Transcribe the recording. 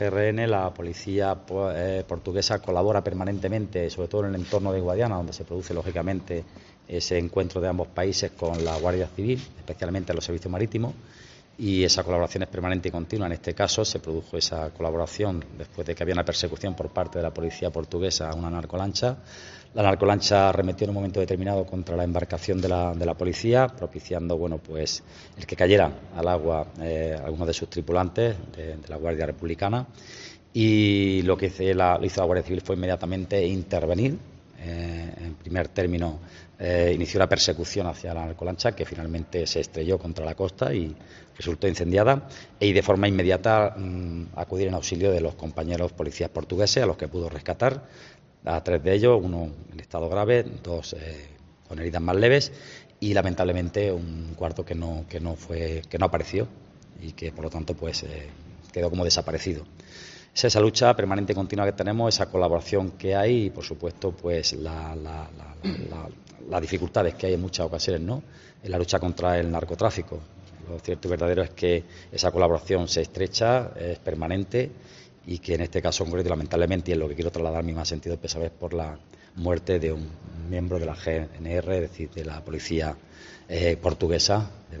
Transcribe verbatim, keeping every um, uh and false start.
R N, la policía eh, portuguesa colabora permanentemente, sobre todo en el entorno de Guadiana, donde se produce lógicamente ese encuentro de ambos países con la Guardia Civil, especialmente los servicios marítimos, y esa colaboración es permanente y continua. En este caso se produjo esa colaboración después de que había una persecución por parte de la policía portuguesa a una narcolancha. La narcolancha arremetió en un momento determinado contra la embarcación de la, de la policía, propiciando bueno, pues, el que cayeran al agua eh, algunos de sus tripulantes de, de la Guardia Republicana. Y lo que hizo la, lo hizo la Guardia Civil fue inmediatamente intervenir. Eh, en primer término, eh, inició la persecución hacia la narcolancha, que finalmente se estrelló contra la costa y resultó incendiada, y de forma inmediata mmm, acudir en auxilio de los compañeros policías portugueses, a los que pudo rescatar, a tres de ellos, uno en estado grave, dos eh, con heridas más leves, y lamentablemente un cuarto que no, que no fue, que no apareció y que por lo tanto pues eh, quedó como desaparecido. Es esa lucha permanente y continua que tenemos, esa colaboración que hay y, por supuesto, pues la, la, la, la, las dificultades que hay en muchas ocasiones, ¿no?, en la lucha contra el narcotráfico. Lo cierto y verdadero es que esa colaboración se estrecha, es permanente, y que en este caso concreto, lamentablemente, y es lo que quiero trasladar mi más sentido pésame, es por la muerte de un miembro de la G N R, es decir, de la policía eh, portuguesa.